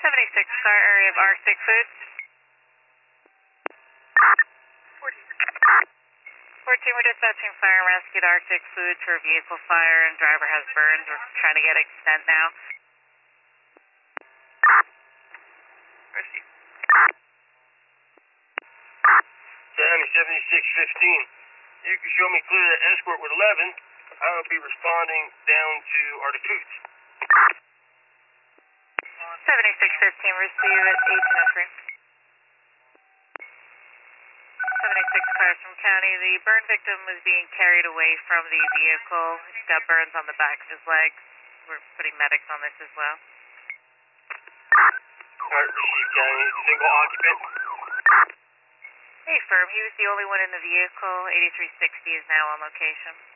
76 car area of Arctic Foods. 14, we're dispatching fire and rescue to Arctic Foods for vehicle fire and driver has burns. We're trying to get extent now. Miami 7615. You can show me clear that escort with 11. I will be responding down to Arctic Foods. 7615, receive at 1803. 76 cars from county. The burn victim was being carried away from the vehicle. He's got burns on the back of his legs. We're putting medics on this as well. Alright, receive county. Single occupant. Hey, firm. He was the only one in the vehicle. 8360 is now on location.